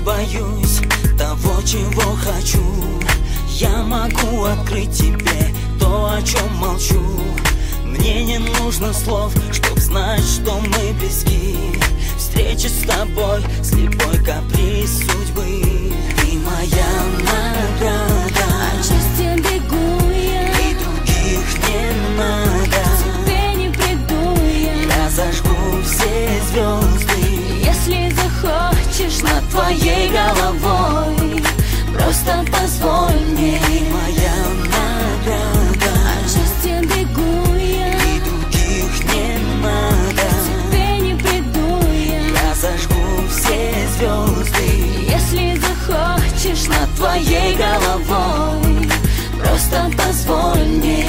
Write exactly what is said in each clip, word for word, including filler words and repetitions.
боюсь того, чего хочу. Я могу открыть тебе то, о чем молчу. Мне не нужно слов, чтоб знать, что мы близки. Встреча с тобой, слепой каприз судьбы. Ты моя награда, от счастья бегу я, и других не надо. к тебе не приду я, Я зажгу все звезды, если захочешь над твоей головой. Просто позволь мне, ты моя награда, от счастья бегу я, и других не надо. к тебе не приду я, Я зажгу все звезды, если захочешь над твоей головой. Просто позволь мне.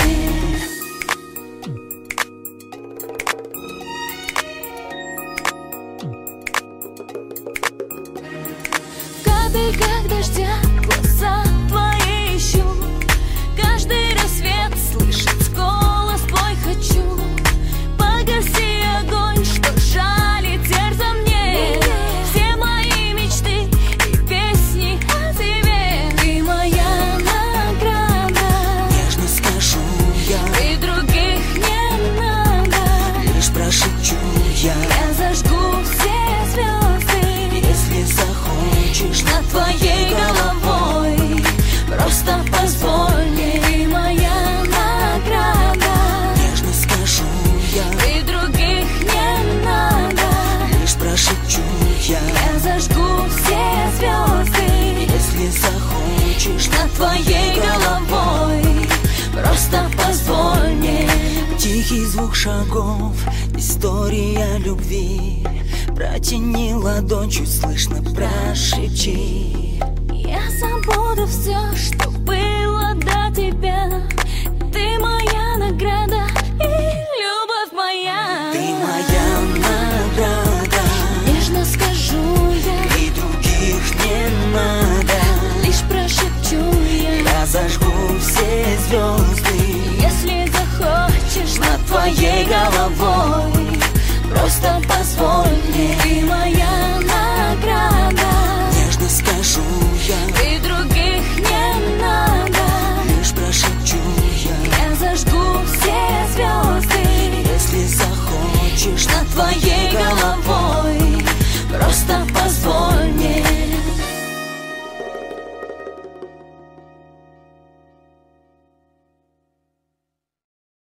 В капельках дождя глаза твои ищу, каждый рассвет слышать голос твой хочу. Погаси огонь, что жалит сердце мне, все мои мечты и песни о тебе. Ты моя награда, нежно скажу я, и других не надо. лишь прошепчу я. Я зажгу все звезды, Если захочешь над твоей головой. Просто позволь мне, ты моя награда, нежно скажу я, и других не надо. лишь прошепчу я. Я зажгу все звезды, Если захочешь над твоей головой. Просто позволь мне. тихий звук шагов, история любви. Протяни ладонь, чуть слышно прошепчи. Я забуду все, что было до тебя. Ты моя награда и любовь моя. Ты моя награда, Нежно скажу я, и других не надо. лишь прошепчу я. Я зажгу все звезды, Если захочешь над твоей головой. Просто позволь мне, ты моя награда, нежно скажу я, и других не надо. лишь прошепчу я. Я зажгу все звезды, Если захочешь над твоей